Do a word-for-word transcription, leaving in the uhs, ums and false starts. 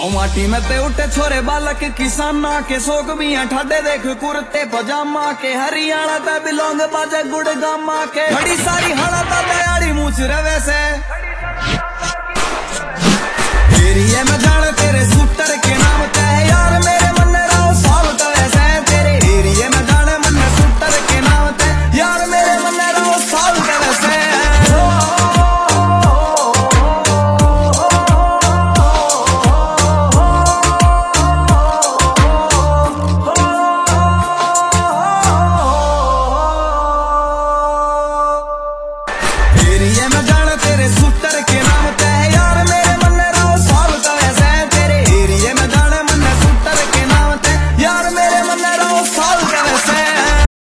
ओ माटी में ते उठे छोरे बालक किसाना के सोक भी ठाडे देख कुर्ते पजामा के हरियाणा ते बिलोंग बाजे गुड़गामा के बड़ी सारी हड़ा दयाड़ी मूछ रवे से एरिया में जान तेरे सूटर के नाम ते यार मेरे